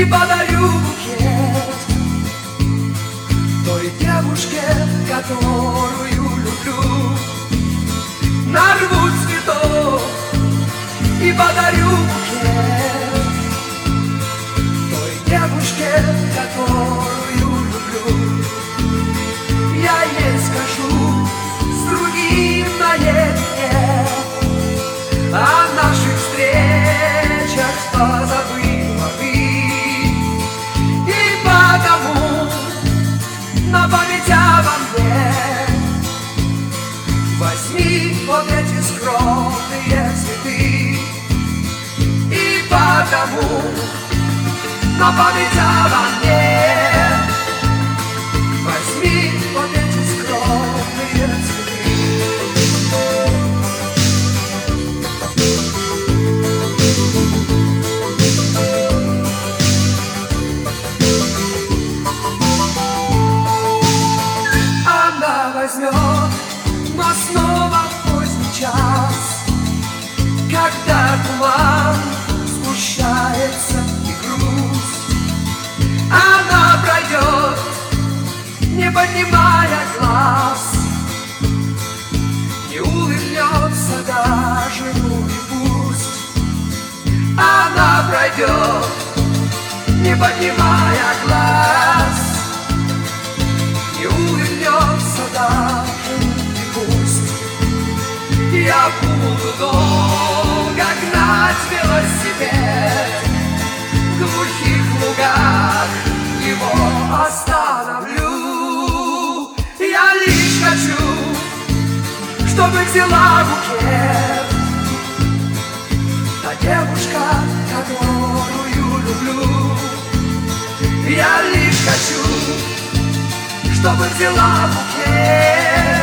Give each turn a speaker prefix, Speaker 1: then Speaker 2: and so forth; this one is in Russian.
Speaker 1: подарю букет той девушке, которую люблю. Нарву цветов и подарю букет той девушке, которую люблю. Я ей скажу с другим наедине о наших встречах, позабыла ты, и потому на память обо мне возьми вот эти скромные цветы. И потому на память обо мне возьми вот эти скромные цветы. Она возьмет, но снова в поздний час, когда туман сгущается и грусть. Она пройдет, не поднимая глаз, не улыбнется даже, ну и пусть. Она пройдет, не поднимая глаз, не улыбнется даже, и пусть. Я буду долго гнать велосипед, в глухих лугах его остановлю. Я лишь хочу, чтобы взяла букет та девушка, которую люблю. Я лишь хочу, чтобы взяла букет